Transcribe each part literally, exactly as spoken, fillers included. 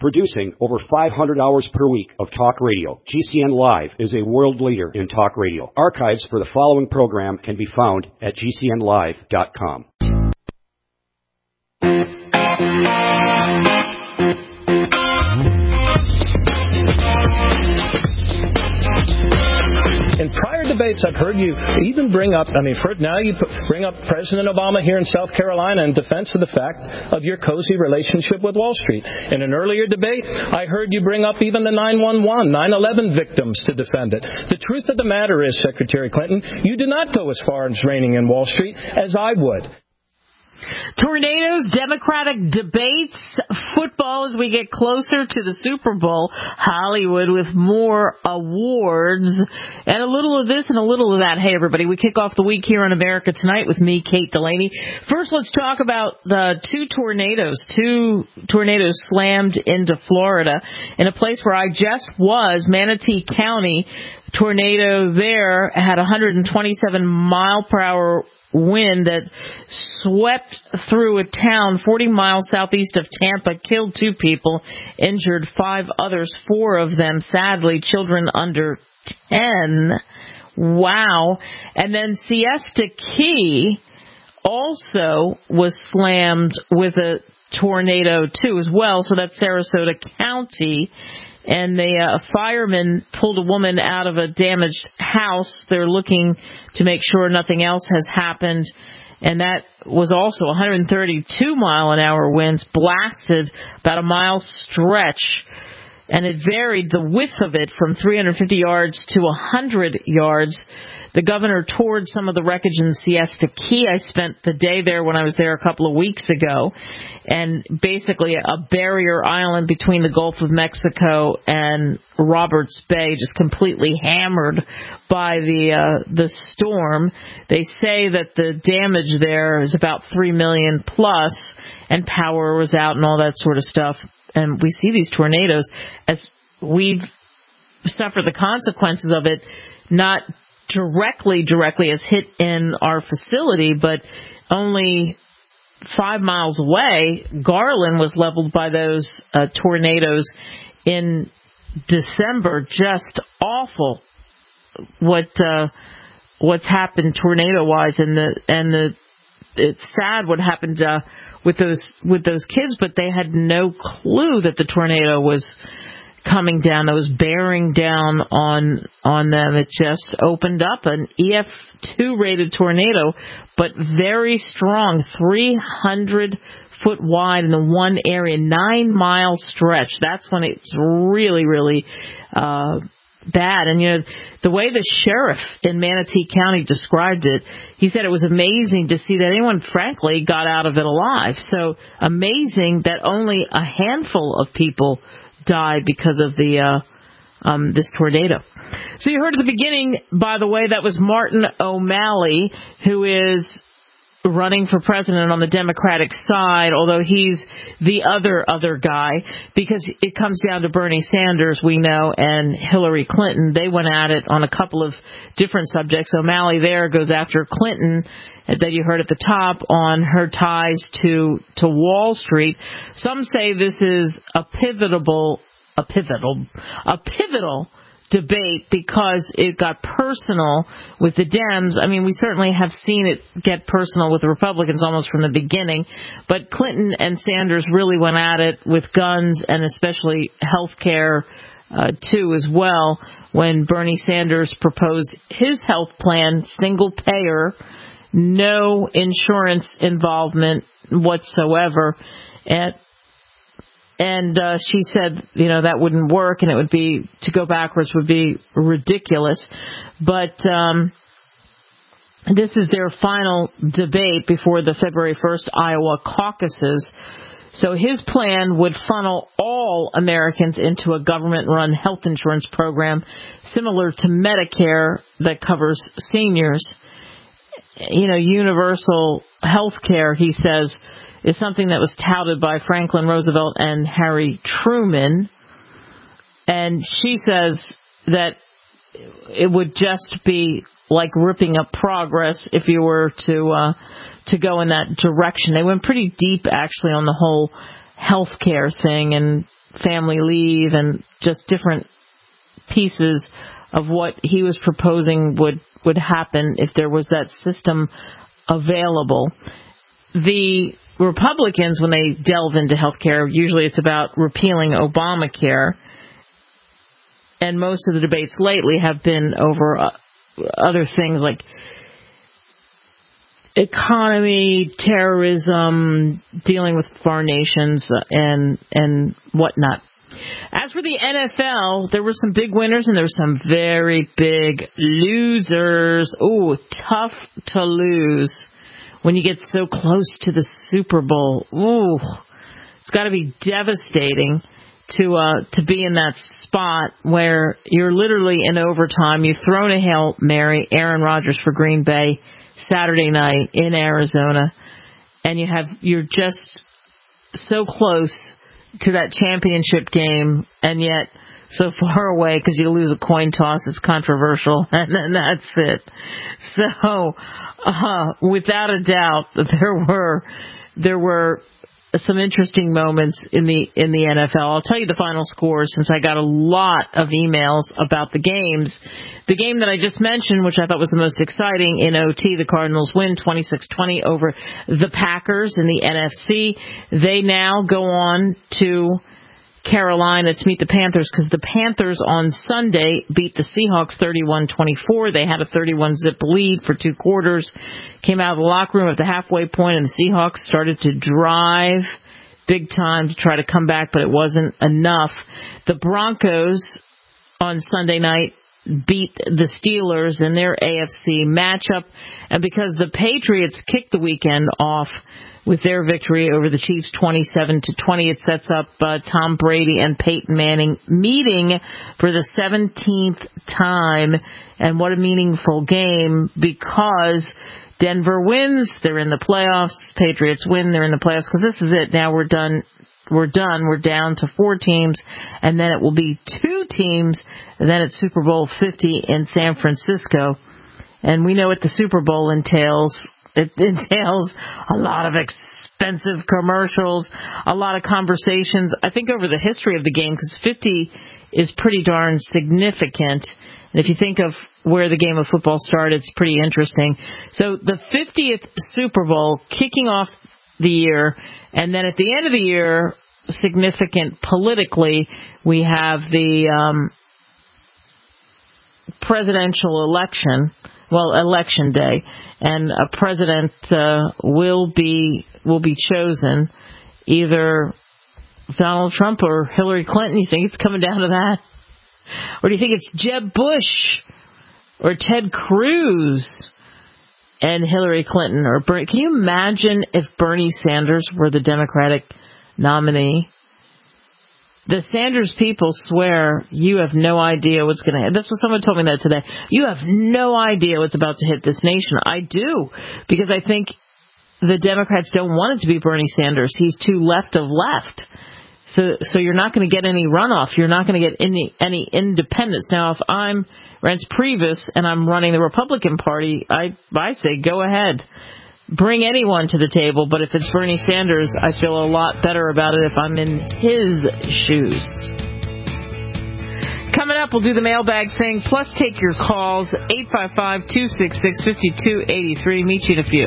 Producing over five hundred hours per week of talk radio, G C N Live is a world leader in talk radio. Archives for the following program can be found at G C N live dot com. In prior debates, I've heard you even bring up, I mean, for, now you bring up President Obama here in South Carolina in defense of the fact of your cozy relationship with Wall Street. In an earlier debate, I heard you bring up even the nine one one, nine eleven victims to defend it. The truth of the matter is, Secretary Clinton, you do not go as far as reining in Wall Street as I would. Tornadoes, Democratic debates, football as we get closer to the Super Bowl, Hollywood with more awards, and a little of this and a little of that. Hey, everybody, we kick off the week here on America Tonight with me, Kate Delaney. First, let's talk about the two tornadoes. Two tornadoes slammed into Florida in a place where I just was, Manatee County. Tornado there had one hundred twenty-seven mile per hour wind that swept through a town forty miles southeast of Tampa, killed two people, injured five others, four of them, sadly, children under ten. Wow. And then Siesta Key also was slammed with a tornado, too, as well. So that's Sarasota County. And the uh, firemen pulled a woman out of a damaged house. They're looking to make sure nothing else has happened. And that was also one hundred thirty-two mile an hour winds, blasted about a mile stretch. And it varied, the width of it, from three hundred fifty yards to one hundred yards. The governor toured some of the wreckage in Siesta Key. I spent the day there when I was there a couple of weeks ago. And basically a barrier island between the Gulf of Mexico and Roberts Bay, just completely hammered by the uh, the storm. They say that the damage there is about three million dollars plus, and power was out and all that sort of stuff. And we see these tornadoes as we've suffered the consequences of it, not directly, directly as hit in our facility, but only five miles away. Garland was leveled by those uh, tornadoes in December. Just awful what uh, what's happened tornado-wise, and the and the it's sad what happened uh, with those with those kids, but they had no clue that the tornado was coming down, that was bearing down on on them. It just opened up an E F two rated tornado, but very strong, three hundred foot wide in the one area, nine mile stretch. That's when it's really, really uh, bad. And, you know, the way the sheriff in Manatee County described it, he said it was amazing to see that anyone, frankly, got out of it alive. So amazing that only a handful of people died because of the uh, um, this tornado. So you heard at the beginning, by the way, that was Martin O'Malley, who is running for president on the Democratic side, although he's the other other guy, because it comes down to Bernie Sanders, we know, and Hillary Clinton. They went at it on a couple of different subjects. O'Malley there goes after Clinton, that you heard at the top, on her ties to to Wall Street. Some say this is a pivotal, a pivotal, a pivotal debate because it got personal with the Dems. I mean, we certainly have seen it get personal with the Republicans almost from the beginning, but Clinton and Sanders really went at it with guns and especially health care, uh, too, as well, when Bernie Sanders proposed his health plan, single payer, no insurance involvement whatsoever. And And uh, she said, you know, that wouldn't work, and it would be, to go backwards would be ridiculous. But um, this is their final debate before the February first Iowa caucuses. So his plan would funnel all Americans into a government-run health insurance program similar to Medicare that covers seniors. You know, universal health care, he says, is something that was touted by Franklin Roosevelt and Harry Truman. And she says that it would just be like ripping up progress if you were to uh, to go in that direction. They went pretty deep, actually, on the whole health care thing and family leave and just different pieces of what he was proposing would, would happen if there was that system available. The Republicans, when they delve into health care, usually it's about repealing Obamacare. And most of the debates lately have been over uh, other things like economy, terrorism, dealing with foreign nations, uh, and and whatnot. As for the N F L, there were some big winners and there were some very big losers. Ooh, tough to lose when you get so close to the Super Bowl. Ooh, it's got to be devastating to uh, to be in that spot where you're literally in overtime. You've thrown a Hail Mary, Aaron Rodgers for Green Bay, Saturday night in Arizona, and you have you're just so close to that championship game, and yet so far away because you lose a coin toss. It's controversial, and then that's it. So, uh, without a doubt, there were there were some interesting moments in the in the N F L. I'll tell you the final score since I got a lot of emails about the games. The game that I just mentioned, which I thought was the most exciting in O T, the Cardinals win twenty-six twenty over the Packers in the N F C. They now go on to Carolina to meet the Panthers because the Panthers on Sunday beat the Seahawks thirty-one twenty-four. They had a thirty-one zip lead for two quarters, came out of the locker room at the halfway point, and the Seahawks started to drive big time to try to come back, but it wasn't enough. The Broncos on Sunday night beat the Steelers in their A F C matchup, and because the Patriots kicked the weekend off with their victory over the Chiefs twenty-seven to twenty, it sets up uh, Tom Brady and Peyton Manning meeting for the seventeenth time. And what a meaningful game, because Denver wins, they're in the playoffs. Patriots win, they're in the playoffs, because this is it. Now we're done. We're done. We're down to four teams, and then it will be two teams, and then it's Super Bowl fifty in San Francisco. And we know what the Super Bowl entails. It entails a lot of expensive commercials, a lot of conversations. I think over the history of the game, because fifty is pretty darn significant. And if you think of where the game of football started, it's pretty interesting. So the fiftieth Super Bowl kicking off the year, and then at the end of the year, significant politically, we have the um, presidential election. Well, election day, and a president uh, will be will be chosen, either Donald Trump or Hillary Clinton. You think it's coming down to that, or do you think it's Jeb Bush or Ted Cruz and Hillary Clinton? Or Bernie? Can you imagine if Bernie Sanders were the Democratic nominee? The Sanders people swear you have no idea what's going to happen. That's what someone told me that today. You have no idea what's about to hit this nation. I do, because I think the Democrats don't want it to be Bernie Sanders. He's too left of left. So so you're not going to get any runoff. You're not going to get any, any independence. Now, if I'm Reince Priebus and I'm running the Republican Party, I I say go ahead. Bring anyone to the table, but if it's Bernie Sanders, I feel a lot better about it if I'm in his shoes. Coming up, we'll do the mailbag thing, plus take your calls, eight five five, two six six, five two eight three. Meet you in a few.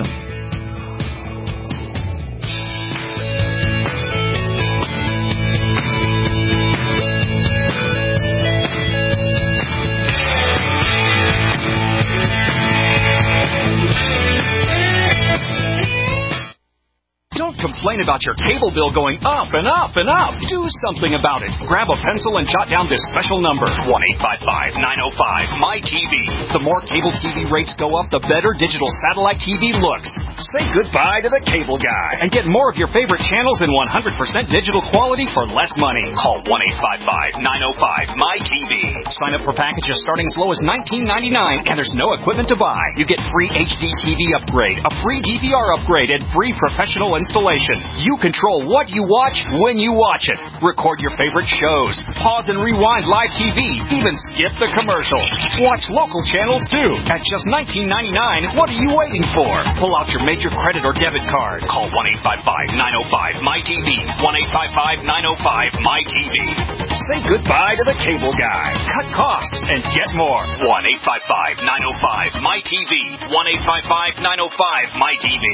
Complain about your cable bill going up and up and up. Do something about it. Grab a pencil and jot down this special number, one eight five five, nine oh five, M Y T V. The more cable T V rates go up, the better digital satellite T V looks. Say goodbye to the cable guy and get more of your favorite channels in one hundred percent digital quality for less money. Call one eight five five, nine oh five, M Y T V. Sign up for packages starting as low as nineteen ninety-nine, and there's no equipment to buy. You get free H D T V upgrade, a free D V R upgrade, and free professional installation. You control what you watch when you watch it. Record your favorite shows. Pause and rewind live T V. Even skip the commercials. Watch local channels, too. At just nineteen ninety-nine dollars, what are you waiting for? Pull out your major credit or debit card. Call one eight five five, nine oh five, M Y T V. one eight five five, nine oh five, M Y T V. Say goodbye to the cable guy. Cut costs and get more. one eight five five, nine oh five, M Y T V. one eight five five, nine oh five, M Y T V.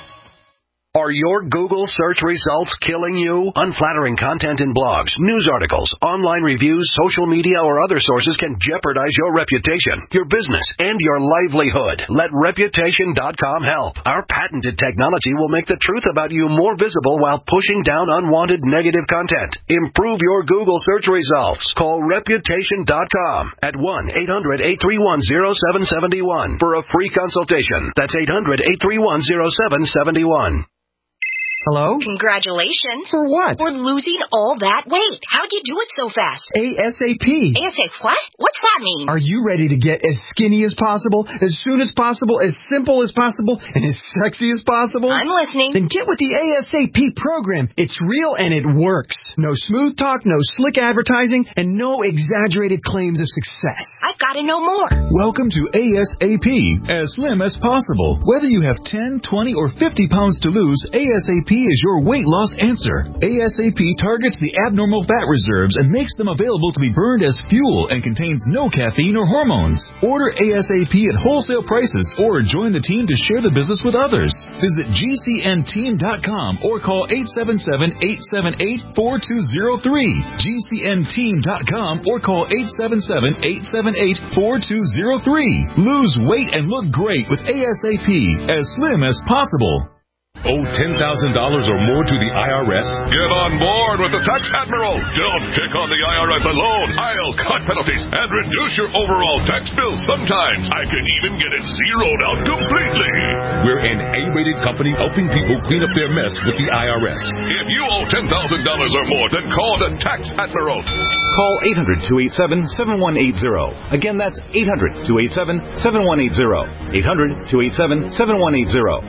Are your Google search results killing you? Unflattering content in blogs, news articles, online reviews, social media, or other sources can jeopardize your reputation, your business, and your livelihood. Let Reputation dot com help. Our patented technology will make the truth about you more visible while pushing down unwanted negative content. Improve your Google search results. Call Reputation dot com at one eight hundred, eight three one, oh seven seven one for a free consultation. That's eight hundred, eight three one, oh seven seven one. Hello? Congratulations. For what? For losing all that weight. How'd you do it so fast? ASAP. ASAP what? What's that mean? Are you ready to get as skinny as possible, as soon as possible, as simple as possible, and as sexy as possible? I'm listening. Then get with the ASAP program. It's real and it works. No smooth talk, no slick advertising, and no exaggerated claims of success. I've got to know more. Welcome to ASAP, as slim as possible. Whether you have ten, twenty, or fifty pounds to lose, ASAP is your weight loss answer. ASAP targets the abnormal fat reserves and makes them available to be burned as fuel and contains no caffeine or hormones. Order ASAP at wholesale prices or join the team to share the business with others. Visit G C N team dot com or call eight seven seven, eight seven eight, four two zero three. G C N team dot com or call eight seven seven, eight seven eight, four two zero three. Lose weight and look great with ASAP, as slim as possible. Owe ten thousand dollars or more to the I R S? Get on board with the Tax Admiral. Don't pick on the I R S alone. I'll cut penalties and reduce your overall tax bill. Sometimes I can even get it zeroed out completely. We're an A-rated company helping people clean up their mess with the I R S. If you owe ten thousand dollars or more, then call the Tax Admiral. Call eight hundred, two eight seven, seven one eight zero. Again, that's eight hundred, two eight seven, seven one eight zero. eight hundred, two eight seven, seven one eight zero.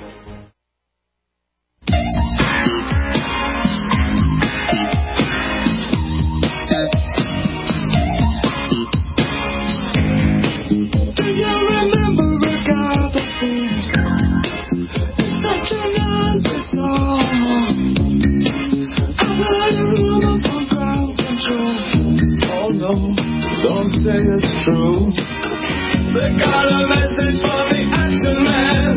Don't say it's true. They got a message for the action man.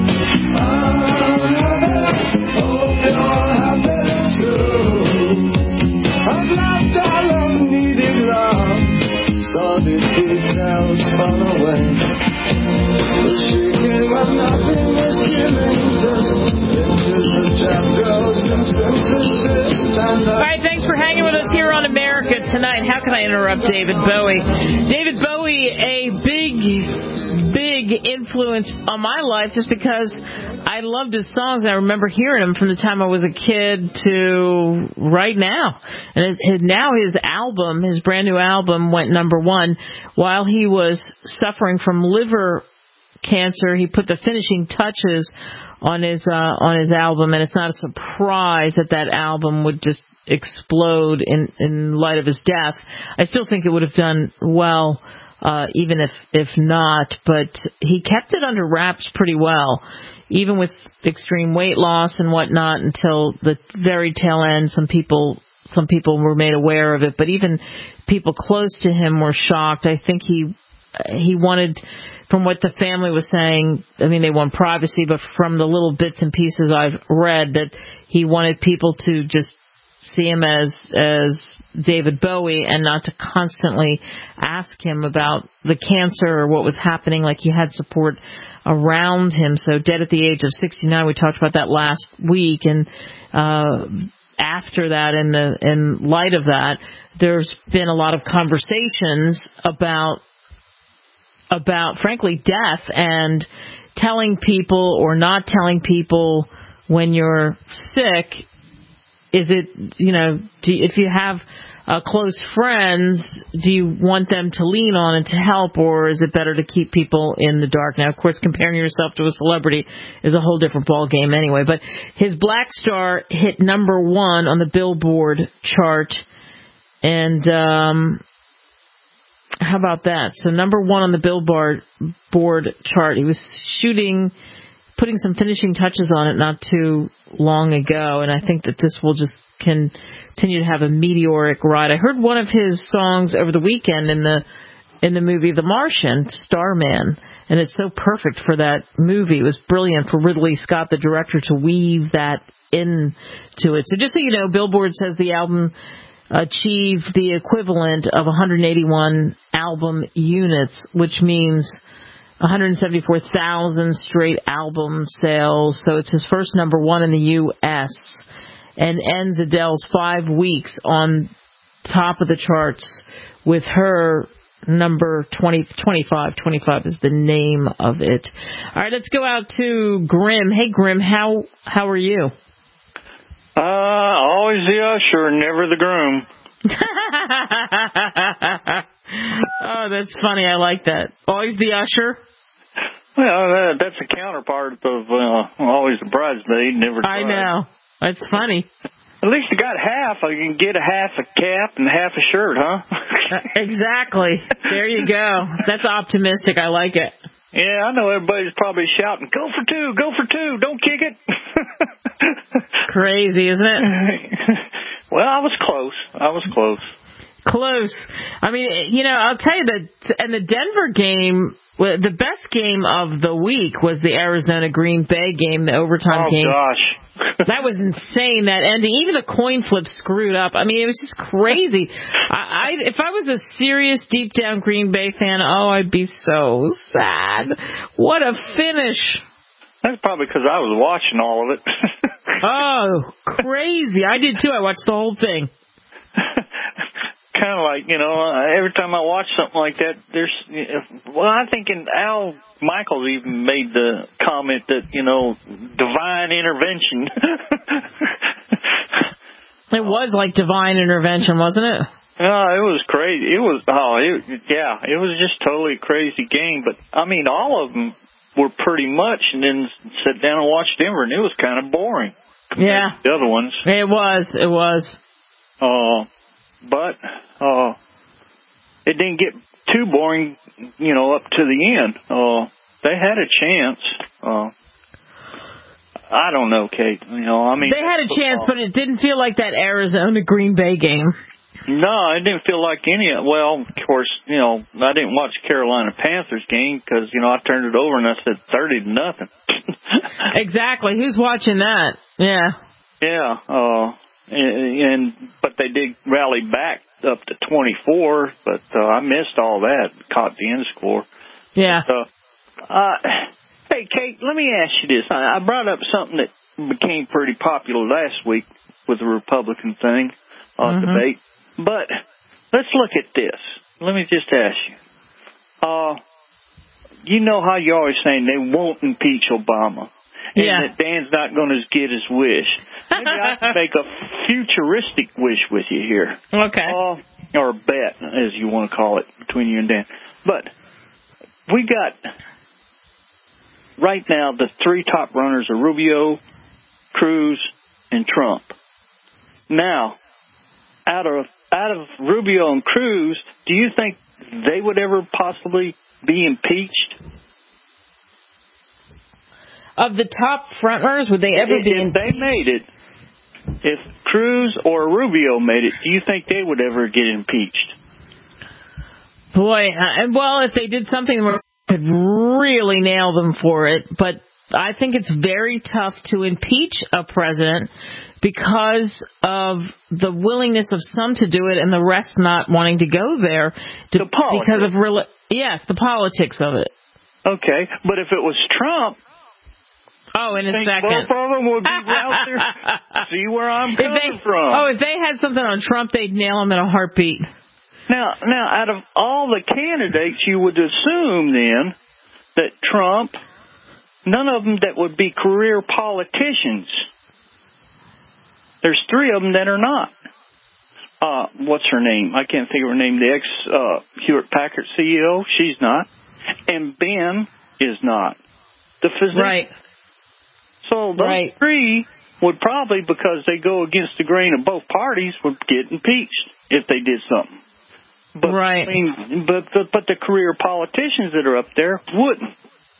I hope you're happy too. I've laughed all unneeded love, saw the details fall away. The shrieking when nothing was killing, just into the jam goes and simply sits and All right, thanks for hanging with us here on America Tonight. How can I interrupt David Bowie? David Bowie, a big, big influence on my life just because I loved his songs. I remember hearing them from the time I was a kid to right now. And it, now his album, his brand new album, went number one. While he was suffering from liver cancer, he put the finishing touches on his uh, on his album, and it's not a surprise that that album would just explode in, in light of his death. I still think it would have done well, uh, even if, if not, but he kept it under wraps pretty well, even with extreme weight loss and whatnot until the very tail end. Some people, some people were made aware of it, but even people close to him were shocked. I think he, he wanted, from what the family was saying, I mean, they want privacy, but from the little bits and pieces I've read, that he wanted people to just see him as as David Bowie and not to constantly ask him about the cancer or what was happening. Like, he had support around him. So dead at the age of sixty-nine. We talked about that last week, and uh after that, in the in light of that, there's been a lot of conversations about about frankly death and telling people or not telling people when you're sick. Is it, you know, do, if you have uh, close friends do you want them to lean on and to help, or is it better to keep people in the dark? Now, of course, comparing yourself to a celebrity is a whole different ball game anyway, but his Black Star hit number one on the Billboard chart, and um, how about that? So number one on the Billboard board chart. He was shooting, putting some finishing touches on it not too long ago, and I think that this will just continue to have a meteoric ride. I heard one of his songs over the weekend in the in the movie The Martian, Starman, and it's so perfect for that movie. It was brilliant for Ridley Scott, the director, to weave that into it. So just so you know, Billboard says the album achieved the equivalent of one hundred eighty-one album units, which means one hundred seventy-four thousand straight album sales. So it's his first number one in the U S and ends Adele's five weeks on top of the charts with her number twenty, twenty-five. twenty-five is the name of it. All right, let's go out to Grim. Hey, Grim, how how are you? Uh, always the usher, never the groom. Oh, that's funny. I like that. Always the usher? Well, uh, that's a counterpart of uh, always the bridesmaid, never the bride. I know. That's funny. At least you got half. I can get a half a cap and half a shirt, huh? Exactly. There you go. That's optimistic. I like it. Yeah, I know everybody's probably shouting, go for two, go for two, don't kick it. Crazy, isn't it? Well, I was close. I was close. Close. I mean, you know, I'll tell you that, and the Denver game, the best game of the week was the Arizona Green Bay game, the overtime oh, game. Oh, gosh. That was insane, that ending. Even the coin flip screwed up. I mean, it was just crazy. I, I If I was a serious, deep-down Green Bay fan, oh, I'd be so sad. What a finish. That's probably because I was watching all of it. Oh, crazy. I did, too. I watched the whole thing. Kind of like, you know, every time I watch something like that, there's, well, I think in Al Michaels even made the comment that, you know, divine intervention. It was like divine intervention, wasn't it? Oh, it was crazy. It was, oh, it, yeah, it was just totally a crazy game. But, I mean, all of them were pretty much, and then sat down and watched Denver, and it was kind of boring. Yeah. The other ones. It was, it was. Oh. Uh, But uh, it didn't get too boring, you know, up to the end. Uh, they had a chance. Uh, I don't know, Kate. You know, I mean, they had a chance, but it didn't feel like that Arizona Green Bay game. No, it didn't feel like any. Well, of course, you know, I didn't watch Carolina Panthers game because, you know, I turned it over and I said thirty to nothing. Exactly. Who's watching that? Yeah. Yeah. Uh, And, and but they did rally back up to twenty-four, but uh, I missed all that. Caught the end score. Yeah. But, uh, uh, hey, Kate, let me ask you this. I, I brought up something that became pretty popular last week with the Republican thing, uh, mm-hmm. debate. But let's look at this. Let me just ask you. Uh, you know how you're always saying they won't impeach Obama. And yeah. that Dan's not going to get his wish. Maybe I can make a futuristic wish with you here. Okay. Uh, or a bet, as you want to call it, between you and Dan. But we got, right now, the three top runners are Rubio, Cruz, and Trump. Now, out of out of Rubio and Cruz, do you think they would ever possibly be impeached? Of the top frontrunners, would they ever if, be? If they made it, if Cruz or Rubio made it, do you think they would ever get impeached? Boy, uh, well, if they did something where they could really nail them for it, but I think it's very tough to impeach a president because of the willingness of some to do it and the rest not wanting to go there. To, the politics. Because of real, yes, the politics of it. Okay, but if it was Trump. Oh, in a think second. Both of them would be out there. See where I'm coming if they, from. Oh, if they had something on Trump, they'd nail him in a heartbeat. Now, now, out of all the candidates, you would assume then that Trump, none of them that would be career politicians. There's three of them that are not. uh, what's her name? I can't think of her name. The ex uh, Hewlett Packard C E O. She's not, and Ben is not. The physician. Right. So those right. three would probably, because they go against the grain of both parties, would get impeached if they did something. But, right. I mean, but, but, but the career politicians that are up there wouldn't.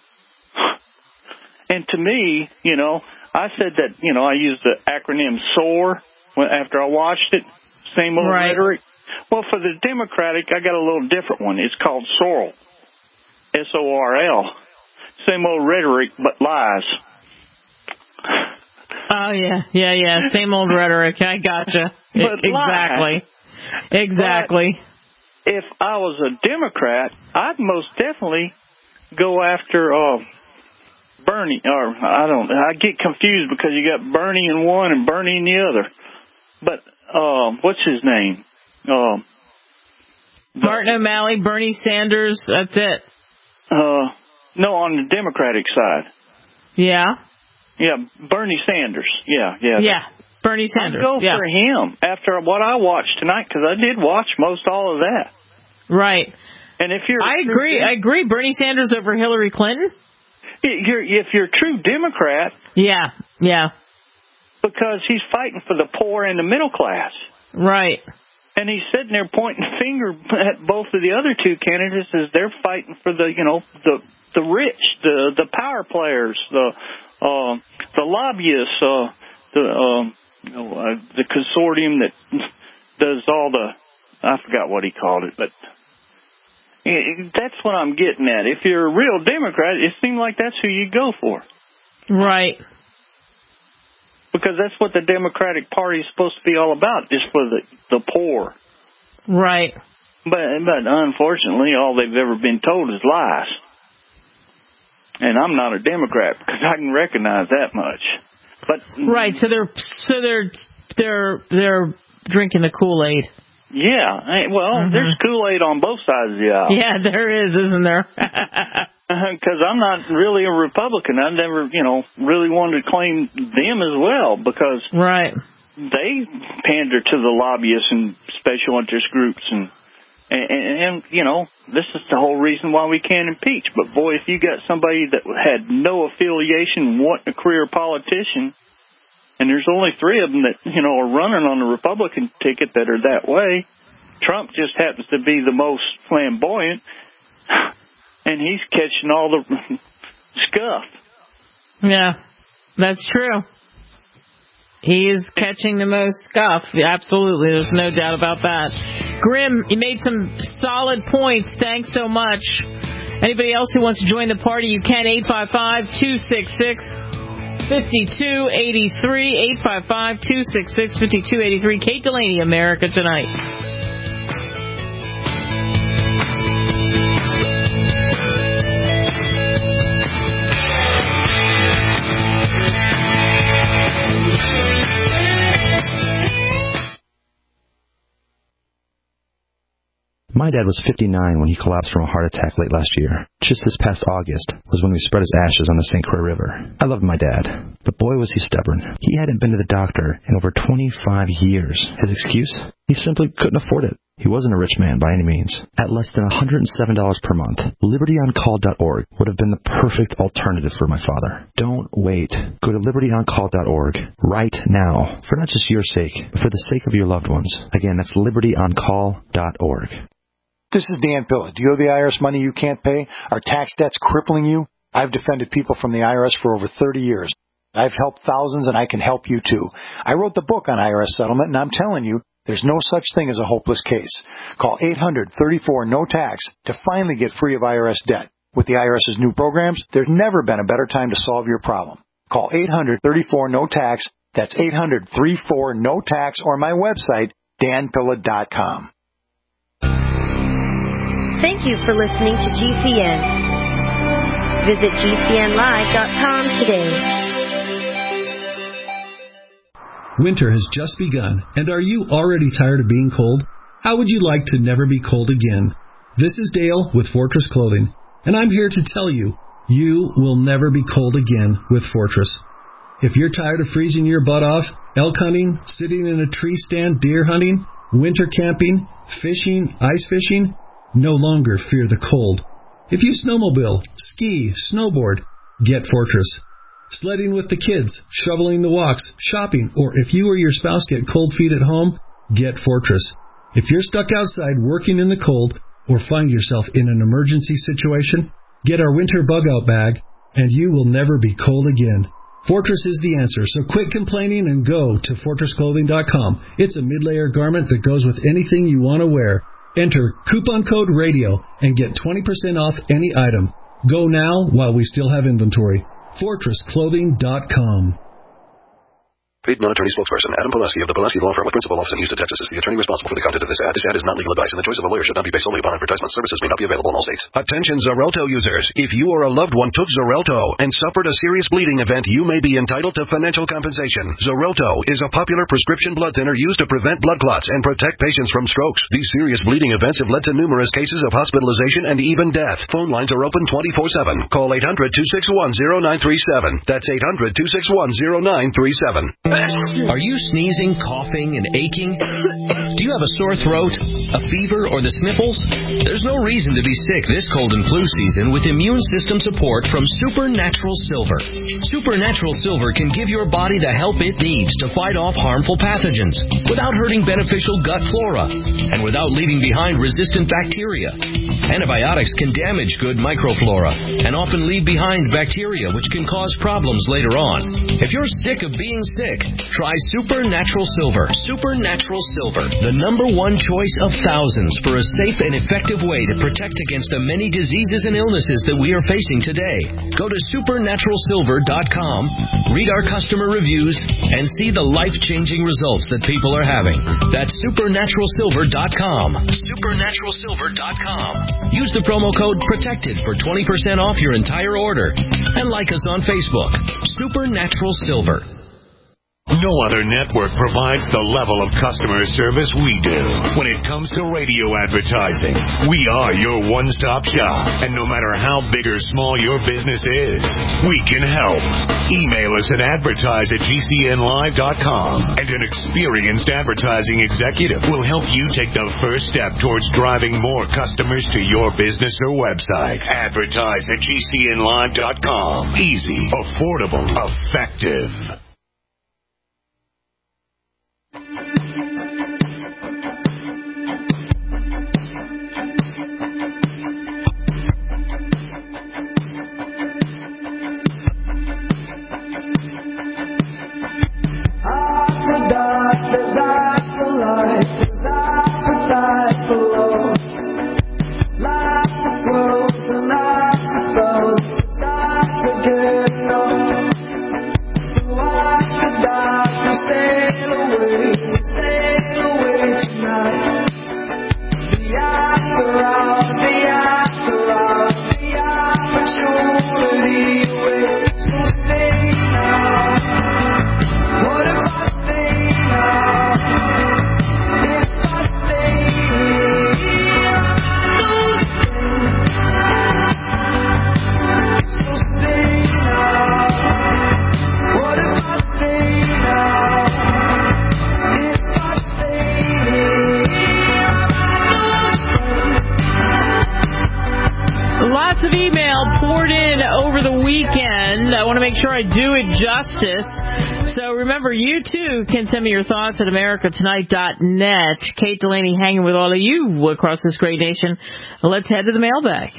And to me, you know, I said that, you know, I used the acronym SOAR after I watched it. Same old right. rhetoric. Well, for the Democratic, I got a little different one. It's called SORL. S O R L. Same old rhetoric, but lies. Oh, yeah, yeah, yeah. Same old rhetoric. I gotcha. But exactly. Lie. Exactly. But if I was a Democrat, I'd most definitely go after uh, Bernie. Or, I don't I get confused because you got Bernie in one and Bernie in the other. But uh, what's his name? Uh, Martin O'Malley, Bernie Sanders, that's it. Uh, no, on the Democratic side. Yeah. Yeah, Bernie Sanders. Yeah, yeah. Yeah, Bernie Sanders. I'd go yeah. for him after what I watched tonight, because I did watch most all of that. Right. And if you're, I agree. Dem- I agree. Bernie Sanders over Hillary Clinton. You're, if you're a true Democrat. Yeah. Yeah. Because he's fighting for the poor and the middle class. Right. And he's sitting there pointing the finger at both of the other two candidates as they're fighting for the, you know, the the rich, the the power players, the uh, the lobbyists, uh, the uh, you know, uh, the consortium that does all the, I forgot what he called it, but it, that's what I'm getting at. If you're a real Democrat, it seems like that's who you go for. Right. Because that's what the Democratic Party is supposed to be all about, is for the, the poor. Right. But, but unfortunately, all they've ever been told is lies. And I'm not a Democrat because I can recognize that much. But right, so they're so they're they're they're drinking the Kool-Aid. Yeah, well, mm-hmm. there's Kool-Aid on both sides of the aisle. Yeah, there is, isn't there? Because I'm not really a Republican. I never, you know, really wanted to claim them as well because right. they pander to the lobbyists and special interest groups and. And, and, and, you know, this is the whole reason why we can't impeach. But, boy, if you got somebody that had no affiliation, wanting a career politician, and there's only three of them that, you know, are running on the Republican ticket that are that way, Trump just happens to be the most flamboyant, and he's catching all the scuff. Yeah, that's true. He is catching the most scuff. Absolutely. There's no doubt about that. Grim, you made some solid points. Thanks so much. Anybody else who wants to join the party, you can. eight five five, two six six, five two eight three. eight five five, two six six, five two eight three. Kate Delaney, America Tonight. My dad was fifty-nine when he collapsed from a heart attack late last year. Just this past August was when we spread his ashes on the Saint Croix River. I loved my dad, but boy was he stubborn. He hadn't been to the doctor in over twenty-five years. His excuse? He simply couldn't afford it. He wasn't a rich man by any means. At less than one hundred seven dollars per month, liberty on call dot org would have been the perfect alternative for my father. Don't wait. Go to liberty on call dot org right now, for not just your sake, but for the sake of your loved ones. Again, that's liberty on call dot org. This is Dan Pilla. Do you owe the I R S money you can't pay? Are tax debts crippling you? I've defended people from the I R S for over thirty years. I've helped thousands, and I can help you too. I wrote the book on I R S settlement, and I'm telling you, there's no such thing as a hopeless case. Call eight hundred, thirty-four, no tax to finally get free of I R S debt. With the IRS's new programs, there's never been a better time to solve your problem. Call eight hundred, thirty-four, no tax. That's eight hundred, thirty-four, no tax, or my website, dan pilla dot com. Thank you for listening to G C N. Visit G C N live dot com today. Winter has just begun, and are you already tired of being cold? How would you like to never be cold again? This is Dale with Fortress Clothing, and I'm here to tell you, you will never be cold again with Fortress. If you're tired of freezing your butt off, elk hunting, sitting in a tree stand, deer hunting, Winter camping, fishing, ice fishing? No longer fear the cold. If you snowmobile, ski, snowboard, get Fortress. Sledding with the kids, shoveling the walks, shopping, or if you or your spouse get cold feet at home, get Fortress. If you're stuck outside working in the cold or find yourself in an emergency situation, get our winter bug-out bag, and you will never be cold again. Fortress is the answer, so quit complaining and go to fortress clothing dot com. It's a mid-layer garment that goes with anything you want to wear. Enter coupon code RADIO and get twenty percent off any item. Go now while we still have inventory. fortress clothing dot com. Paid non-attorney spokesperson Adam Pulaski of the Pulaski Law Firm with principal office in Houston, Texas is the attorney responsible for the content of this ad. This ad is not legal advice, and the choice of a lawyer should not be based solely upon advertisement. Services may not be available in all states. Attention Xarelto users. If you or a loved one took Xarelto and suffered a serious bleeding event, you may be entitled to financial compensation. Xarelto is a popular prescription blood thinner used to prevent blood clots and protect patients from strokes. These serious bleeding events have led to numerous cases of hospitalization and even death. Phone lines are open twenty-four seven. Call eight hundred, two six one, zero nine three seven. That's eight hundred, two six one, zero nine three seven. Are you sneezing, coughing, and aching? Do you have a sore throat, a fever, or the sniffles? There's no reason to be sick this cold and flu season with immune system support from Supernatural Silver. Supernatural Silver can give your body the help it needs to fight off harmful pathogens without hurting beneficial gut flora and without leaving behind resistant bacteria. Antibiotics can damage good microflora and often leave behind bacteria which can cause problems later on. If you're sick of being sick, try Supernatural Silver. Supernatural Silver, the number one choice of thousands for a safe and effective way to protect against the many diseases and illnesses that we are facing today. Go to supernatural silver dot com, read our customer reviews, and see the life-changing results that people are having. That's supernatural silver dot com. supernatural silver dot com. Use the promo code PROTECTED for twenty percent off your entire order. And like us on Facebook. Supernatural Silver. No other network provides the level of customer service we do. When it comes to radio advertising, we are your one-stop shop. And no matter how big or small your business is, we can help. Email us at advertise at G C N live dot com, and an experienced advertising executive will help you take the first step towards driving more customers to your business or website. Advertise at G C N live dot com. Easy, affordable, effective. There's eye to life, there's appetite for love. Life to close and life to close, it's time to get enough. Why could I we sail away, we sail away tonight? The after hour, the after hour, the opportunity awaits. So stay now. What if I stay now? If I stay here, I lose things. So stay now. What if I stay now? If I stay here, I lose things. Lots of email poured in over the weekend. I want to make sure I do it justice. So remember, you too can send me your thoughts at america tonight dot net. Kate Delaney hanging with all of you across this great nation. Let's head to the mailbag.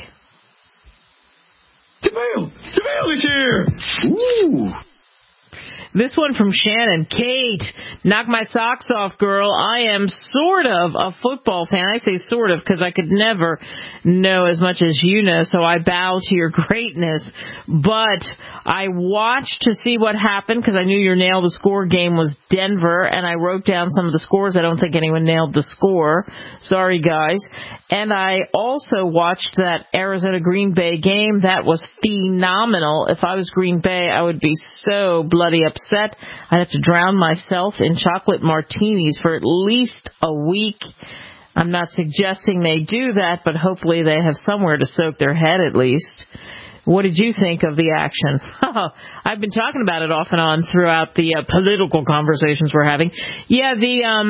The mail! The mail is here! Ooh! This one from Shannon. Kate, knock my socks off, girl. I am sort of a football fan. I say sort of because I could never know as much as you know, so I bow to your greatness. But I watched to see what happened because I knew your nail the score game was Denver, and I wrote down some of the scores. I don't think anyone nailed the score. Sorry, guys. And I also watched that Arizona Green Bay game. That was phenomenal. If I was Green Bay, I would be so bloody upset. Upset. I'd have to drown myself in chocolate martinis for at least a week. I'm not suggesting they do that, but hopefully they have somewhere to soak their head at least. What did you think of the action? I've been talking about it off and on throughout the uh, political conversations we're having. Yeah, the um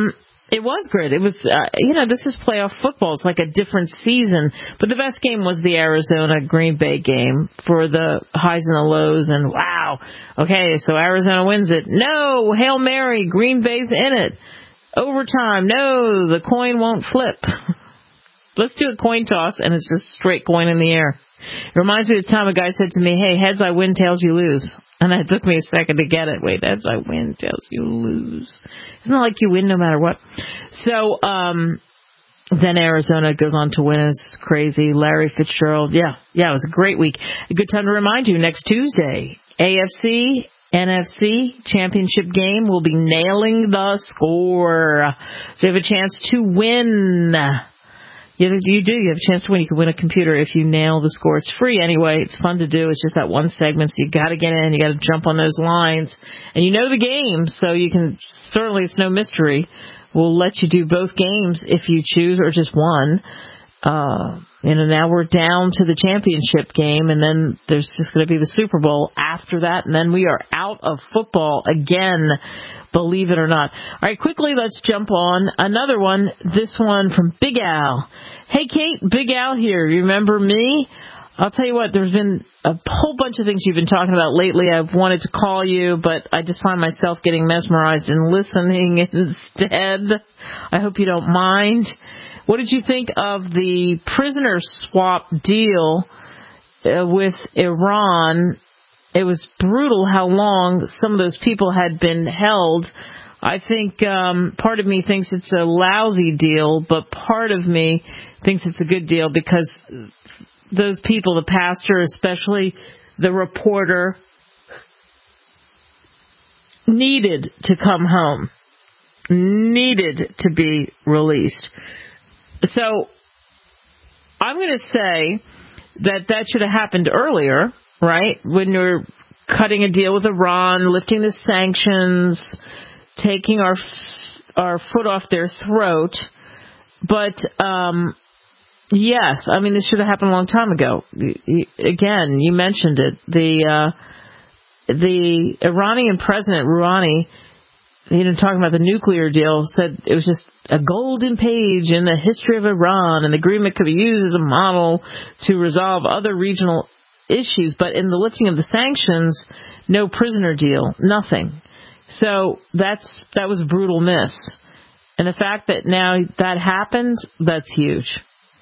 It was good. It was, uh, you know, this is playoff football. It's like a different season. But the best game was the Arizona-Green Bay game for the highs and the lows. And, wow, okay, so Arizona wins it. No, Hail Mary, Green Bay's in it. Overtime, no, the coin won't flip. Let's do a coin toss, and it's just straight coin in the air. It reminds me of the time a guy said to me, hey, heads I win, tails you lose. And it took me a second to get it. Wait, heads I win, tails you lose. It's not like you win no matter what. So um, then Arizona goes on to win. It's crazy. Larry Fitzgerald. Yeah, yeah, it was a great week. A good time to remind you, next Tuesday, A F C, N F C championship game. We'll be nailing the score. So you have a chance to win. You do. You have a chance to win. You can win a computer if you nail the score. It's free anyway. It's fun to do. It's just that one segment, so you got to get in. You got to jump on those lines, and you know the game, so you can certainly. It's no mystery. We'll let you do both games if you choose, or just one. Uh, you know, now we're down to the championship game, and then there's just going to be the Super Bowl after that, and then we are out of football again. Believe it or not. All right, quickly, let's jump on another one. This one from Big Al. Hey, Kate, Big Al here. You remember me? I'll tell you what, there's been a whole bunch of things you've been talking about lately. I've wanted to call you, but I just find myself getting mesmerized and listening instead. I hope you don't mind. What did you think of the prisoner swap deal uh, with Iran? It was brutal how long some of those people had been held. I think um, part of me thinks it's a lousy deal, but part of me thinks it's a good deal because those people, the pastor, especially the reporter, needed to come home, needed to be released. So I'm going to say that that should have happened earlier. Right? When you're cutting a deal with Iran, lifting the sanctions, taking our our foot off their throat. But, um, yes, I mean, this should have happened a long time ago. Again, you mentioned it. The, uh, the Iranian president, Rouhani, you know, talking about the nuclear deal, said it was just a golden page in the history of Iran, and the agreement could be used as a model to resolve other regional issues, but in the lifting of the sanctions, no prisoner deal, nothing. So that's that was a brutal miss. And the fact that now that happened, that's huge.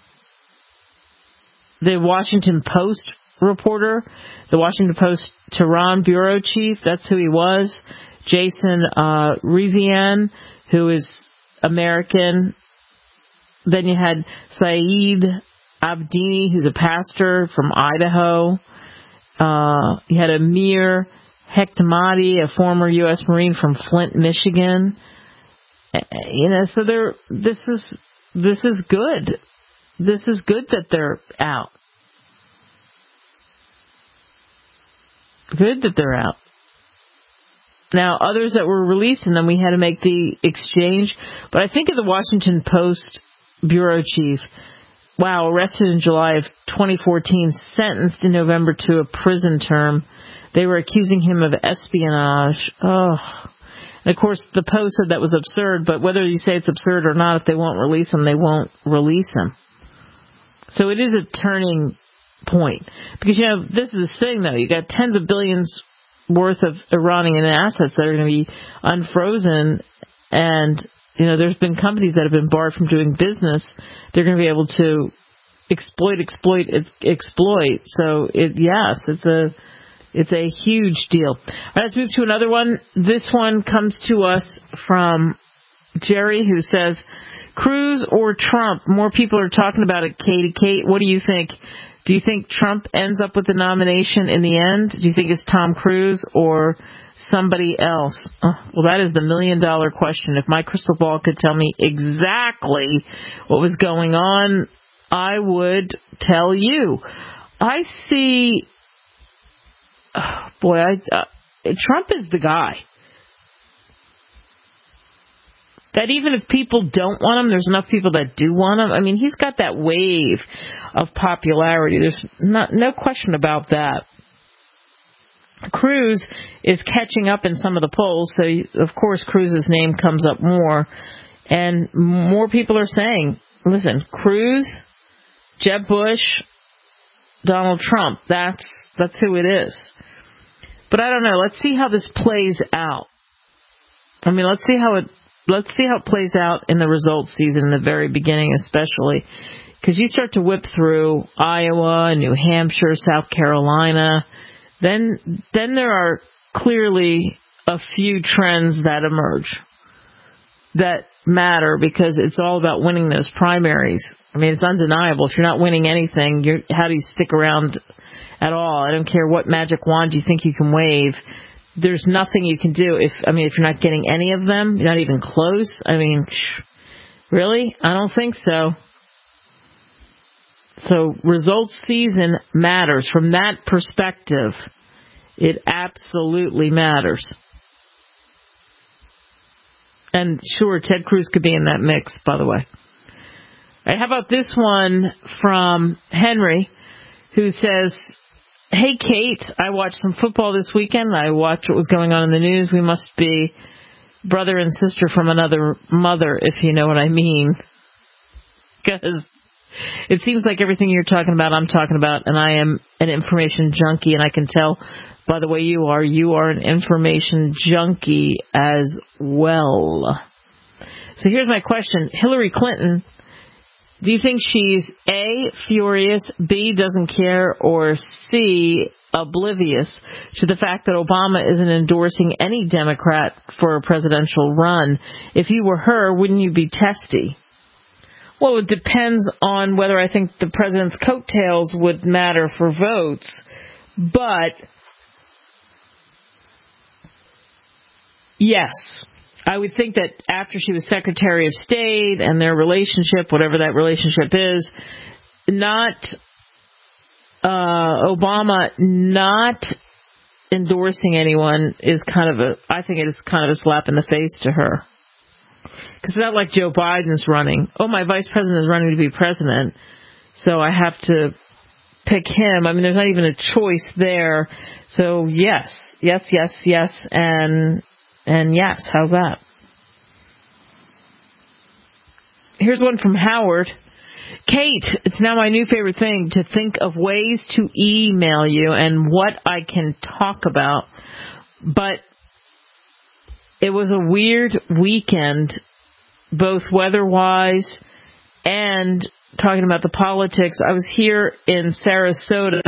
The Washington Post reporter, the Washington Post Tehran bureau chief, that's who he was, Jason uh, Rezaian, who is American. Then you had Saeed Abdini, who's a pastor from Idaho. Uh, you had Amir Hektamati, a former U S Marine from Flint, Michigan. You know, so they're, this is, this is good. This is good that they're out. Good that they're out. Now, others that were released, and then we had to make the exchange. But I think of the Washington Post bureau chief. Wow, arrested in July of twenty fourteen, sentenced in November to a prison term. They were accusing him of espionage. Oh. And, of course, the Post said that was absurd, but whether you say it's absurd or not, if they won't release him, they won't release him. So it is a turning point. Because, you know, this is the thing, though. You got tens of billions worth of Iranian assets that are going to be unfrozen, and you know, there's been companies that have been barred from doing business. They're going to be able to exploit, exploit, exploit. So, it, yes, it's a it's a huge deal. All right, let's move to another one. This one comes to us from Jerry, who says, Cruz or Trump? More people are talking about it, Katie. Kate, what do you think? Do you think Trump ends up with the nomination in the end? Do you think it's Tom Cruise or somebody else? Oh, well, that is the million-dollar question. If my crystal ball could tell me exactly what was going on, I would tell you. I see... Oh, boy, I, uh, Trump is the guy. That even if people don't want him, there's enough people that do want him. I mean, he's got that wave of popularity. There's not, no question about that. Cruz is catching up in some of the polls, so of course Cruz's name comes up more. And more people are saying, listen, Cruz, Jeb Bush, Donald Trump, that's that's who it is. But I don't know. Let's see how this plays out. I mean, let's see how it let's see how it plays out in the results season in the very beginning, especially because you start to whip through Iowa, New Hampshire, South Carolina. Then then there are clearly a few trends that emerge that matter because it's all about winning those primaries. I mean, it's undeniable. If you're not winning anything, you're, how do you stick around at all? I don't care what magic wand you think you can wave. There's nothing you can do if, I mean, if you're not getting any of them, you're not even close. I mean, really? I don't think so. So results season matters. From that perspective, it absolutely matters. And sure, Ted Cruz could be in that mix, by the way. All right, how about this one from Henry, who says, hey, Kate, I watched some football this weekend. I watched what was going on in the news. We must be brother and sister from another mother, if you know what I mean. Because it seems like everything you're talking about, I'm talking about, and I am an information junkie, and I can tell by the way you are, you are an information junkie as well. So here's my question. Hillary Clinton, do you think she's A, furious, B, doesn't care, or C, oblivious to the fact that Obama isn't endorsing any Democrat for a presidential run? If you were her, wouldn't you be testy? Well, it depends on whether I think the president's coattails would matter for votes, but yes, I would think that after she was Secretary of State and their relationship, whatever that relationship is, not uh, Obama not endorsing anyone is kind of a, I think it is kind of a slap in the face to her. Because it's not like Joe Biden's running. Oh, my vice president is running to be president, so I have to pick him. I mean, there's not even a choice there. So yes, yes, yes, yes, and and yes. How's that? Here's one from Howard. Kate, it's now my new favorite thing to think of ways to email you and what I can talk about. But it was a weird weekend, both weather-wise and talking about the politics. I was here in Sarasota.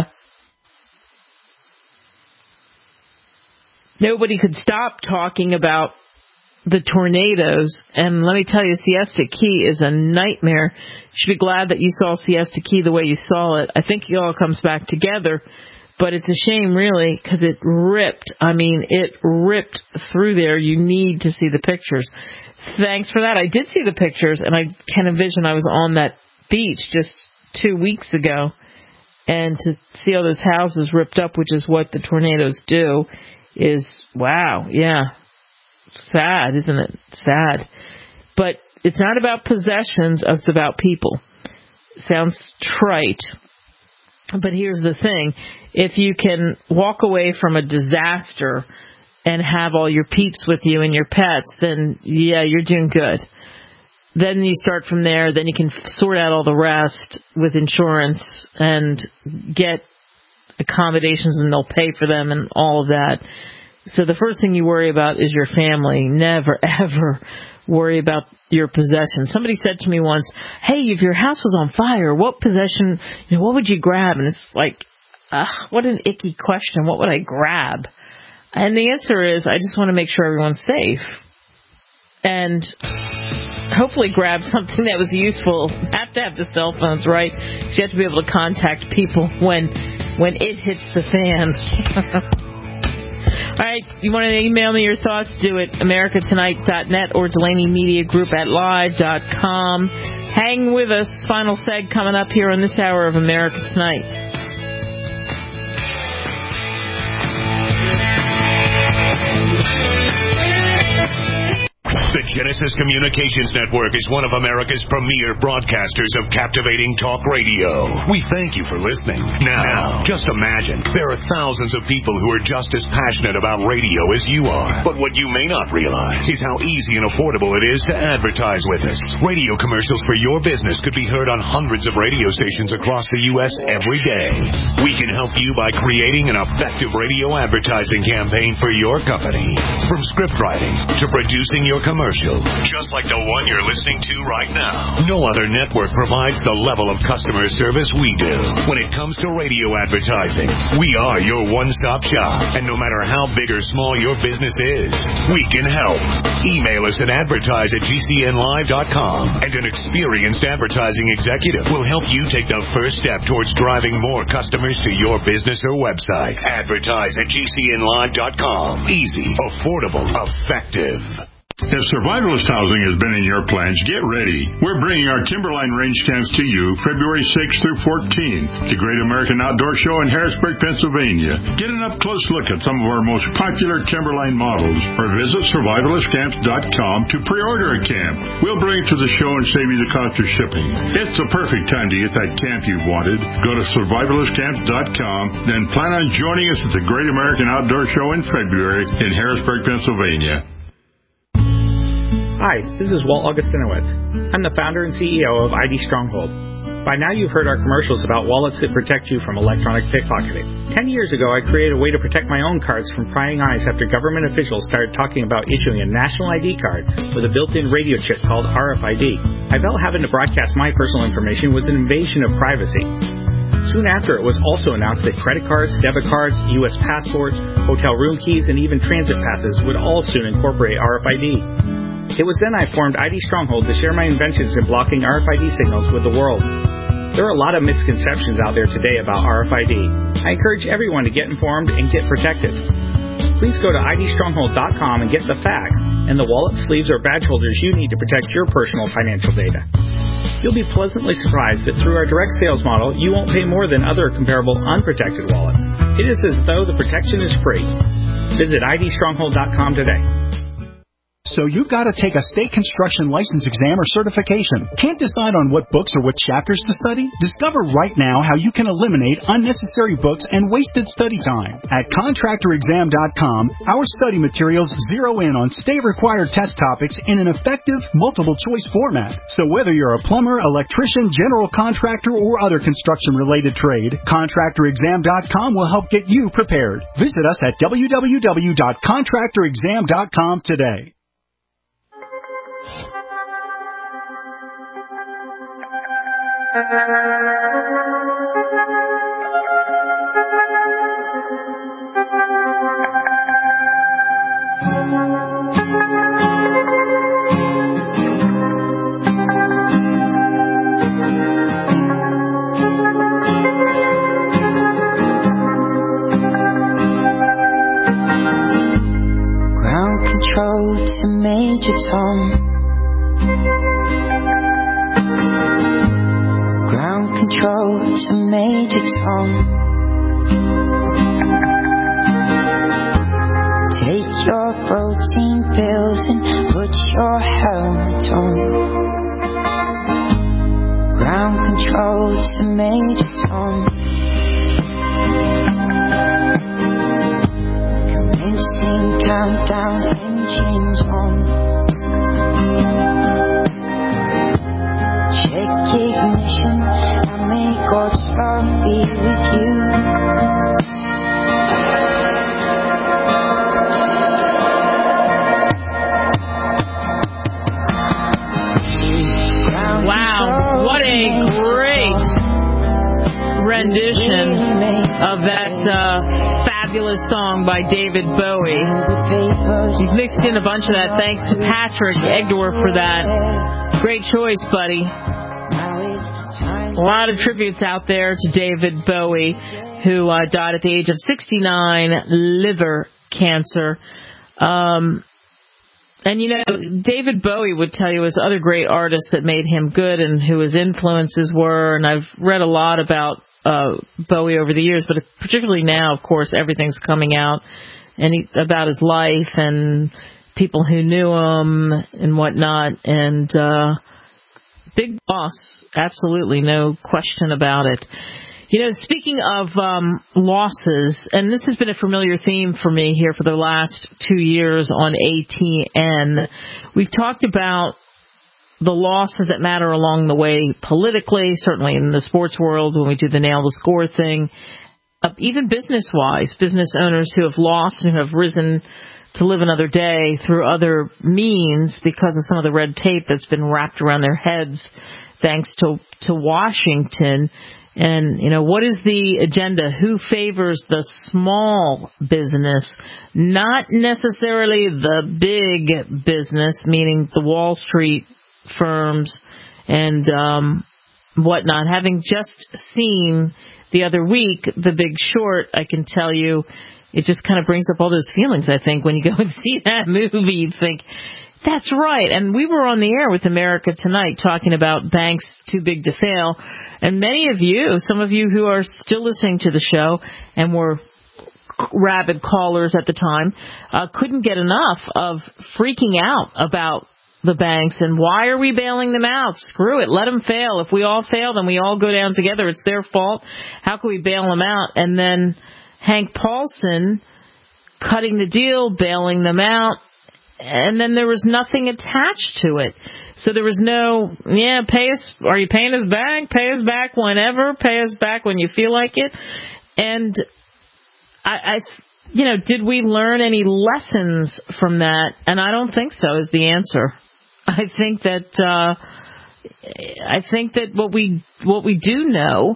Nobody could stop talking about the tornadoes. And let me tell you, Siesta Key is a nightmare. You should be glad that you saw Siesta Key the way you saw it. I think it all comes back together. But it's a shame, really, because it ripped. I mean, it ripped through there. You need to see the pictures. Thanks for that. I did see the pictures, and I can envision I was on that beach just two weeks ago. And to see all those houses ripped up, which is what the tornadoes do, is, wow, yeah. Sad, isn't it? Sad. But it's not about possessions. It's about people. Sounds trite. But here's the thing. If you can walk away from a disaster and have all your peeps with you and your pets, then, yeah, you're doing good. Then you start from there. Then you can sort out all the rest with insurance and get accommodations, and they'll pay for them and all of that. So the first thing you worry about is your family. Never, ever worry about your possessions. Somebody said to me once, hey, if your house was on fire, what possession, you know, what would you grab? And it's like, uh, what an icky question. What would I grab? And the answer is, I just want to make sure everyone's safe. And hopefully grab something that was useful. Have to have the cell phones, right? You have to be able to contact people when when it hits the fan. All right, you want to email me your thoughts? Do it, america tonight dot net or Delaney Media Group at live dot com. Hang with us. Final seg coming up here on this hour of America Tonight. The Genesis Communications Network is one of America's premier broadcasters of captivating talk radio. We thank you for listening. Now, just imagine, there are thousands of people who are just as passionate about radio as you are. But what you may not realize is how easy and affordable it is to advertise with us. Radio commercials for your business could be heard on hundreds of radio stations across the U S every day. We can help you by creating an effective radio advertising campaign for your company. From script writing to producing your commercial, just like the one you're listening to right now. No other network provides the level of customer service we do. When it comes to radio advertising, we are your one-stop shop. And no matter how big or small your business is, we can help. Email us at advertise at G C N live dot com, and an experienced advertising executive will help you take the first step towards driving more customers to your business or website. Advertise at G C N live dot com. Easy, affordable, effective. If survivalist housing has been in your plans, get ready. We're bringing our Timberline Range Camps to you February sixth through fourteenth, the Great American Outdoor Show in Harrisburg, Pennsylvania. Get an up-close look at some of our most popular Timberline models, or visit survivalist camps dot com to pre-order a camp. We'll bring it to the show and save you the cost of shipping. It's the perfect time to get that camp you've wanted. Go to survivalist camps dot com, then plan on joining us at the Great American Outdoor Show in February in Harrisburg, Pennsylvania. Hi, this is Walt Augustinowitz. I'm the founder and C E O of I D Stronghold. By now you've heard our commercials about wallets that protect you from electronic pickpocketing. Ten years ago, I created a way to protect my own cards from prying eyes after government officials started talking about issuing a national I D card with a built-in radio chip called R F I D. I felt having to broadcast my personal information was an invasion of privacy. Soon after, it was also announced that credit cards, debit cards, U S passports, hotel room keys, and even transit passes would all soon incorporate R F I D. It was then I formed I D Stronghold to share my inventions in blocking R F I D signals with the world. There are a lot of misconceptions out there today about R F I D. I encourage everyone to get informed and get protected. Please go to I D stronghold dot com and get the facts and the wallet, sleeves, or badge holders you need to protect your personal financial data. You'll be pleasantly surprised that through our direct sales model, you won't pay more than other comparable unprotected wallets. It is as though the protection is free. Visit I D stronghold dot com today. So you've got to take a state construction license exam or certification. Can't decide on what books or what chapters to study? Discover right now how you can eliminate unnecessary books and wasted study time. At contractor exam dot com, our study materials zero in on state-required test topics in an effective, multiple-choice format. So whether you're a plumber, electrician, general contractor, or other construction-related trade, contractor exam dot com will help get you prepared. Visit us at w w w dot contractor exam dot com today. Ground control to Major Tom. Ground control to Major Tom. Take your protein pills and put your helmet on. Ground control to Major Tom. Commencing countdown, engines on. Check ignition and may God's love be with you. Wow, what a great rendition of that uh, fabulous song by David Bowie. He's mixed in a bunch of that. Thanks to Patrick Egdorf for that. Great choice, buddy. A lot of tributes out there to David Bowie, who uh, died at the age of sixty-nine, liver cancer. Um, and, you know, David Bowie would tell you his other great artists that made him good and who his influences were. And I've read a lot about uh, Bowie over the years, but particularly now, of course, everything's coming out and he, about his life, and people who knew him and whatnot. And uh, big boss, absolutely, no question about it. You know, speaking of um, losses, and this has been a familiar theme for me here for the last two years on A T N, we've talked about the losses that matter along the way politically, certainly in the sports world when we do the nail the score thing, uh, even business-wise, business owners who have lost and who have risen to live another day through other means because of some of the red tape that's been wrapped around their heads thanks to, to Washington. And, you know, what is the agenda? Who favors the small business, not necessarily the big business, meaning the Wall Street firms and um, whatnot? Having just seen the other week The Big Short, I can tell you it just kind of brings up all those feelings, I think, when you go and see that movie. You think, that's right. And we were on the air with America Tonight talking about banks too big to fail. And many of you, some of you who are still listening to the show and were rabid callers at the time, uh, couldn't get enough of freaking out about the banks and why are we bailing them out? Screw it. Let them fail. If we all fail, then we all go down together. It's their fault. How can we bail them out? And then Hank Paulson cutting the deal, bailing them out. And then there was nothing attached to it. So there was no, yeah, pay us, are you paying us back? Pay us back whenever, pay us back when you feel like it. And I, I, you know, did we learn any lessons from that? And I don't think so is the answer. I think that, uh, I think that what we, what we do know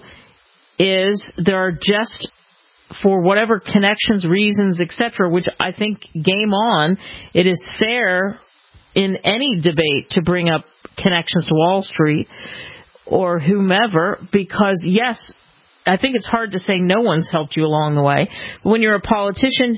is there are just, for whatever connections, reasons, et cetera, which I think game on, it is fair in any debate to bring up connections to Wall Street or whomever, because, yes, I think it's hard to say no one's helped you along the way. But when you're a politician,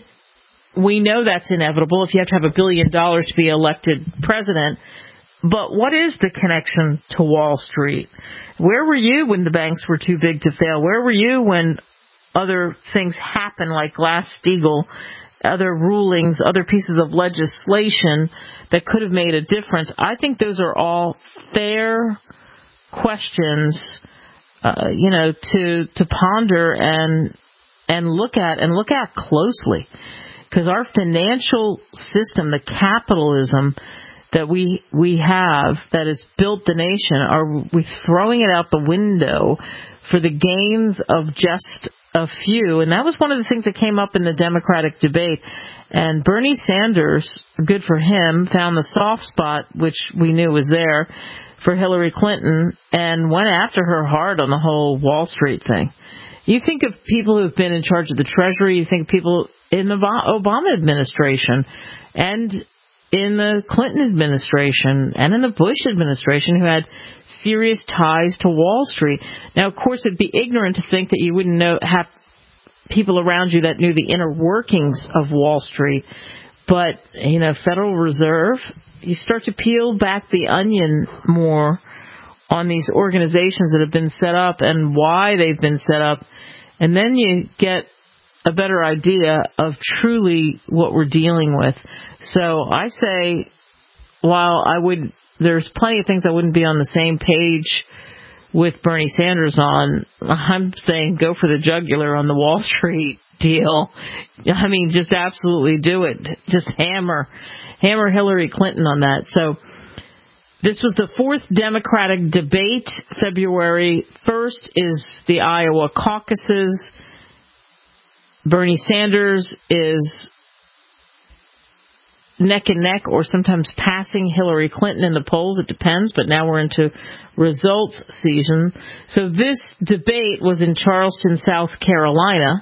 we know that's inevitable if you have to have a billion dollars to be elected president. But what is the connection to Wall Street? Where were you when the banks were too big to fail? Where were you when other things happen like Glass-Steagall, other rulings, other pieces of legislation that could have made a difference? I think those are all fair questions, uh, you know, to to ponder and and look at and look at closely, because our financial system, the capitalism that we we have that has built the nation, are we throwing it out the window for the gains of just a few? And that was one of the things that came up in the Democratic debate. And Bernie Sanders, good for him, found the soft spot, which we knew was there, for Hillary Clinton and went after her hard on the whole Wall Street thing. You think of people who've been in charge of the Treasury, you think people in the Obama administration and in the Clinton administration and in the Bush administration who had serious ties to Wall Street. Now, of course, it'd be ignorant to think that you wouldn't know, have people around you that knew the inner workings of Wall Street. But, you know, Federal Reserve, you start to peel back the onion more on these organizations that have been set up and why they've been set up. And then you get a better idea of truly what we're dealing with. So I say, while I would, there's plenty of things I wouldn't be on the same page with Bernie Sanders on, I'm saying go for the jugular on the Wall Street deal. I mean, just absolutely do it. Just hammer, hammer Hillary Clinton on that. So this was the fourth Democratic debate. February first is the Iowa caucuses. Bernie Sanders is neck and neck or sometimes passing Hillary Clinton in the polls. It depends, but now we're into results season. So this debate was in Charleston, South Carolina.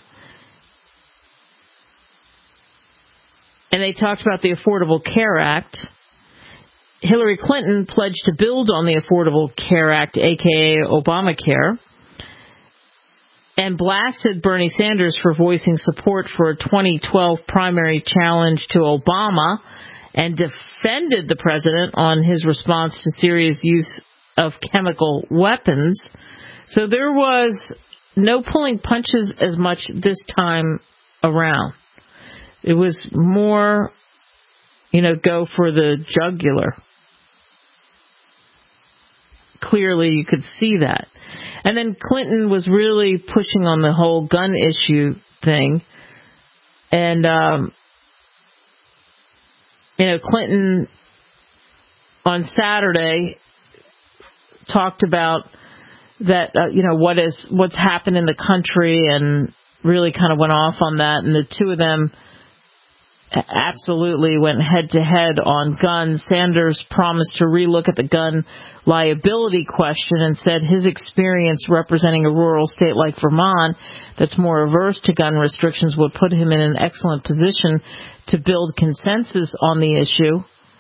And they talked about the Affordable Care Act. Hillary Clinton pledged to build on the Affordable Care Act, a k a. Obamacare, and blasted Bernie Sanders for voicing support for a twenty twelve primary challenge to Obama and defended the president on his response to Syria's use of chemical weapons. So there was no pulling punches as much this time around. It was more, you know, go for the jugular. Clearly, you could see that. And then Clinton was really pushing on the whole gun issue thing. And, um, you know, Clinton on Saturday talked about that, uh, you know, what is, what's happened in the country, and really kind of went off on that. And the two of them absolutely went head to head on guns. Sanders promised to relook at the gun liability question and said his experience representing a rural state like Vermont that's more averse to gun restrictions would put him in an excellent position to build consensus on the issue.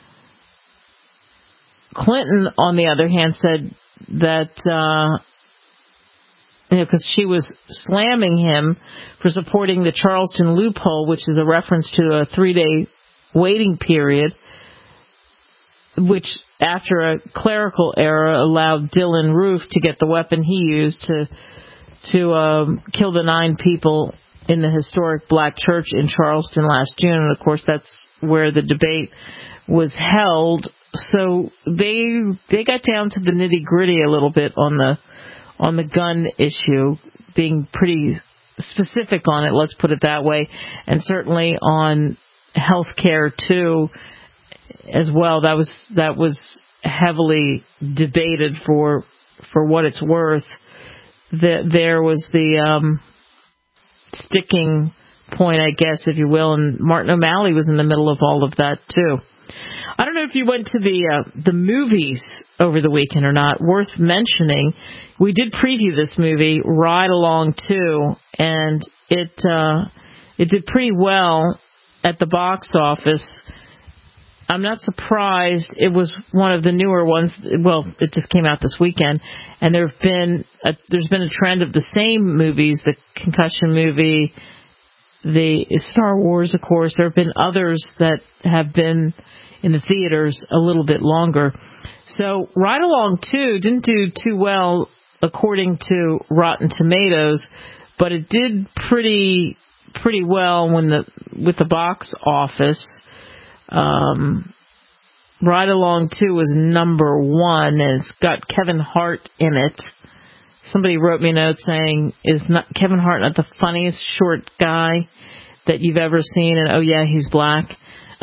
Clinton, on the other hand, said that, uh, you know, because she was slamming him for supporting the Charleston loophole, which is a reference to a three-day waiting period, which, after a clerical error, allowed Dylan Roof to get the weapon he used to to um, kill the nine people in the historic black church in Charleston last June. And, of course, that's where the debate was held. So they they got down to the nitty-gritty a little bit on the on the gun issue, being pretty specific on it, let's put it that way, and certainly on health care, too, as well. That was that was heavily debated for for what it's worth. The, there was the um, sticking point, I guess, if you will, and Martin O'Malley was in the middle of all of that, too. I don't know if you went to the uh, the movies over the weekend or not. Worth mentioning, we did preview this movie, Ride Along two, and it uh, it did pretty well at the box office. I'm not surprised. It was one of the newer ones. Well, it just came out this weekend, and there have been a, there's been a trend of the same movies, the Concussion movie, the Star Wars, of course. There have been others that have been in the theaters a little bit longer. So Ride Along two didn't do too well according to Rotten Tomatoes, but it did pretty pretty well when the with the box office. Um, Ride Along two was number one, and it's got Kevin Hart in it. Somebody wrote me a note saying, "Is not Kevin Hart not the funniest short guy that you've ever seen?" And oh yeah, he's black.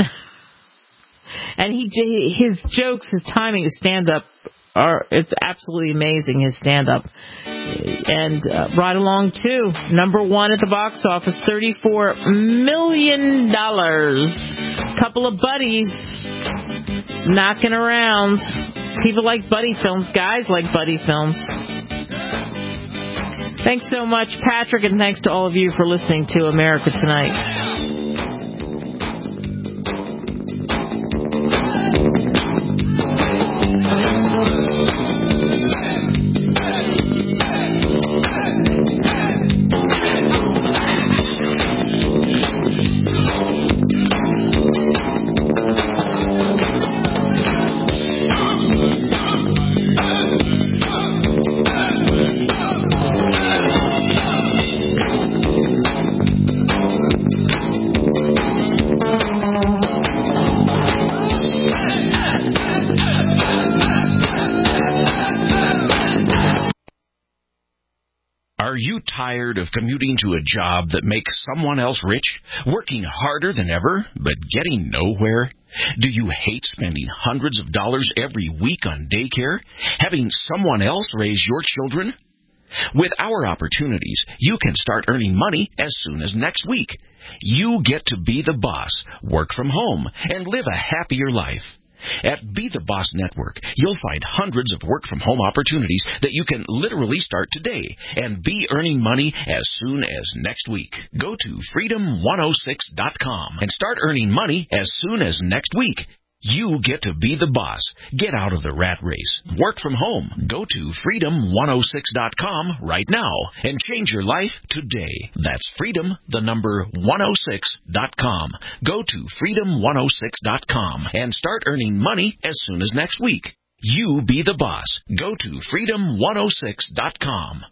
And he, his jokes, his timing, his stand-up, are it's absolutely amazing, his stand-up. And uh, Ride Along two, number one at the box office, thirty-four million dollars. Couple of buddies knocking around. People like buddy films. Guys like buddy films. Thanks so much, Patrick, and thanks to all of you for listening to America Tonight. Tired of commuting to a job that makes someone else rich, working harder than ever, but getting nowhere? Do you hate spending hundreds of dollars every week on daycare, having someone else raise your children? With our opportunities, you can start earning money as soon as next week. You get to be the boss, work from home, and live a happier life. At Be the Boss Network, you'll find hundreds of work-from-home opportunities that you can literally start today and be earning money as soon as next week. Go to freedom one oh six dot com and start earning money as soon as next week. You get to be the boss. Get out of the rat race. Work from home. Go to freedom one oh six dot com right now and change your life today. That's freedom, the number one oh six dot com. Go to freedom one oh six dot com and start earning money as soon as next week. You be the boss. Go to freedom one oh six dot com.